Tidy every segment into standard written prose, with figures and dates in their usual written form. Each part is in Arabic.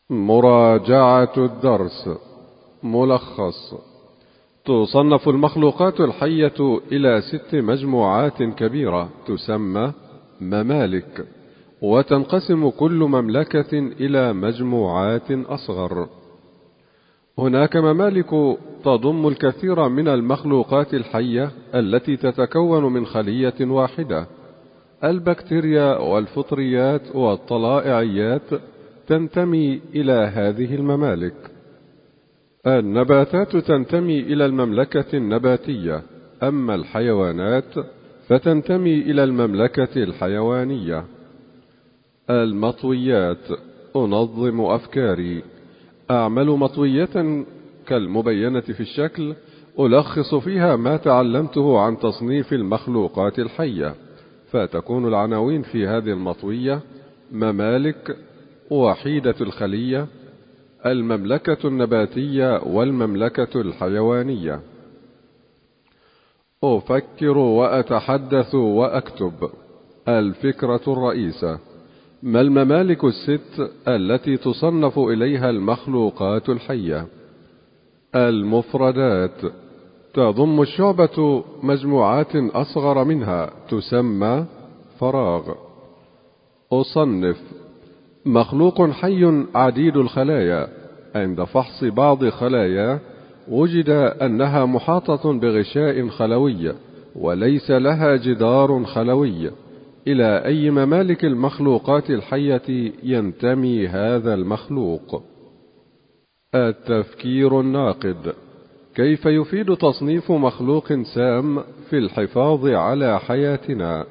مراجعة الدرس. ملخص: تصنف المخلوقات الحية إلى 6 مجموعات كبيرة تسمى ممالك، وتنقسم كل مملكة إلى مجموعات أصغر. هناك ممالك تضم الكثير من المخلوقات الحية التي تتكون من خلية واحدة. البكتيريا والفطريات والطلائعيات تنتمي إلى هذه الممالك. النباتات تنتمي إلى المملكة النباتية، أما الحيوانات فتنتمي إلى المملكة الحيوانية. المطويات: أنظم أفكاري، أعمل مطوية كالمبينة في الشكل، ألخص فيها ما تعلمته عن تصنيف المخلوقات الحية، فتكون العناوين في هذه المطوية: ممالك، وحيدة الخلية، المملكة النباتية والمملكة الحيوانية. أفكر وأتحدث وأكتب. الفكرة الرئيسة: ما الممالك ال6 التي تصنف إليها المخلوقات الحية؟ المفردات: تضم الشعبة مجموعات أصغر منها تسمى فراغ. أصنف: مخلوق حي عديد الخلايا، عند فحص بعض خلاياه وجد أنها محاطة بغشاء خلوي وليس لها جدار خلوي. إلى أي ممالك المخلوقات الحية ينتمي هذا المخلوق؟ التفكير الناقد: كيف يفيد تصنيف مخلوق سام في الحفاظ على حياتنا؟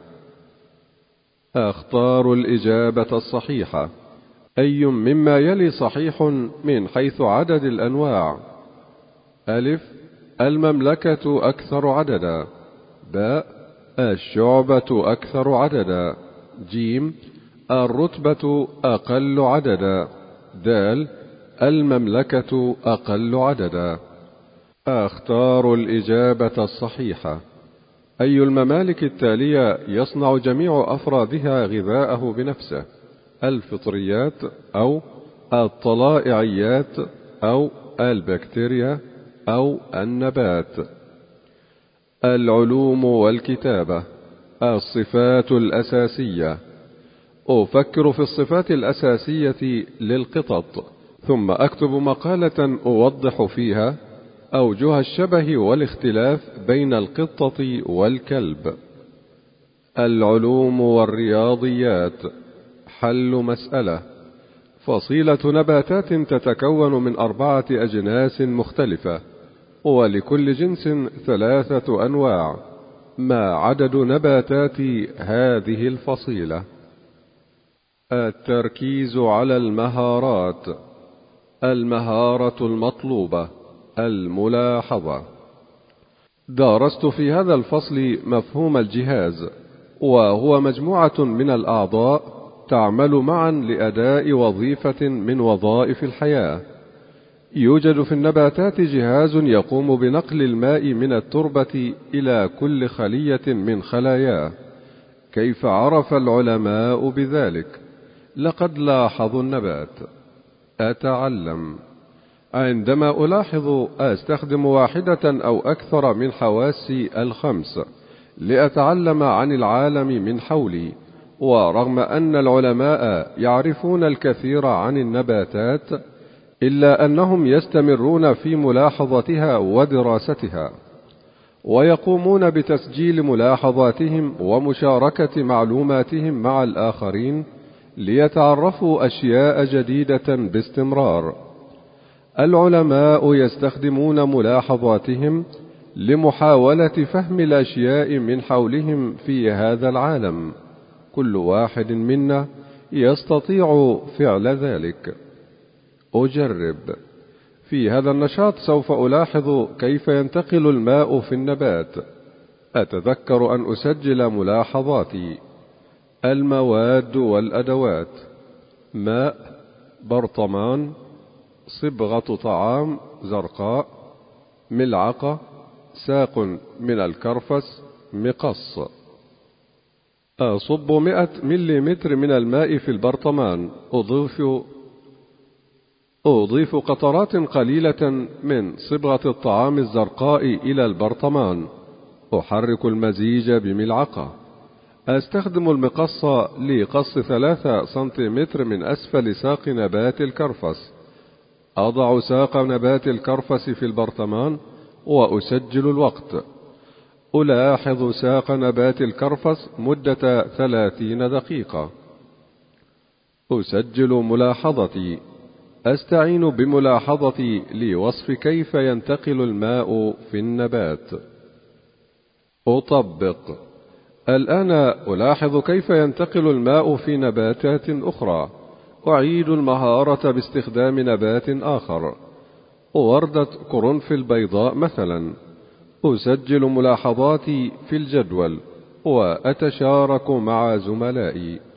أختار الإجابة الصحيحة. أي مما يلي صحيح من حيث عدد الأنواع؟ أ: المملكة أكثر عددا. ب: الشعبة أكثر عددا. ج: الرتبة أقل عددا. د: المملكة أقل عددا. أختار الإجابة الصحيحة. أي الممالك التالية يصنع جميع أفرادها غذاءه بنفسه؟ الفطريات أو الطلائعيات أو البكتيريا أو النبات. العلوم والكتابة. الصفات الأساسية: أفكر في الصفات الأساسية للقطط، ثم أكتب مقالة أوضح فيها أوجه الشبه والاختلاف بين القطة والكلب. العلوم والرياضيات. حل مسألة: فصيلة نباتات تتكون من 4 أجناس مختلفة، ولكل جنس 3 أنواع. ما عدد نباتات هذه الفصيلة؟ التركيز على المهارات. المهارة المطلوبة: الملاحظة. درست في هذا الفصل مفهوم الجهاز، وهو مجموعة من الأعضاء تعمل معا لأداء وظيفة من وظائف الحياة. يوجد في النباتات جهاز يقوم بنقل الماء من التربة إلى كل خلية من خلاياه. كيف عرف العلماء بذلك؟ لقد لاحظوا النبات. أتعلم. عندما ألاحظ أستخدم واحدة أو أكثر من حواسي ال5 لأتعلم عن العالم من حولي، ورغم أن العلماء يعرفون الكثير عن النباتات إلا أنهم يستمرون في ملاحظتها ودراستها، ويقومون بتسجيل ملاحظاتهم ومشاركة معلوماتهم مع الآخرين ليتعرفوا أشياء جديدة باستمرار. العلماء يستخدمون ملاحظاتهم لمحاولة فهم الأشياء من حولهم في هذا العالم. كل واحد منا يستطيع فعل ذلك. أجرب. في هذا النشاط سوف ألاحظ كيف ينتقل الماء في النبات. أتذكر أن أسجل ملاحظاتي. المواد والأدوات: ماء، برطمان، صبغة طعام زرقاء، ملعقة، ساق من الكرفس، مقص. أصب 100 ملم من الماء في البرطمان، أضيف أضيف قطرات قليلة من صبغة الطعام الزرقاء إلى البرطمان. أحرك المزيج بملعقة. أستخدم المقص لقص 3 سنتيمتر من أسفل ساق نبات الكرفس. أضع ساق نبات الكرفس في البرطمان وأسجل الوقت. ألاحظ ساق نبات الكرفس مدة 30 دقيقة. أسجل ملاحظتي. أستعين بملاحظتي لوصف كيف ينتقل الماء في النبات. أطبق. الآن ألاحظ كيف ينتقل الماء في نباتات أخرى. أعيد المهارة باستخدام نبات آخر، وردة قرنفل بيضاء مثلا. أسجل ملاحظاتي في الجدول وأتشارك مع زملائي.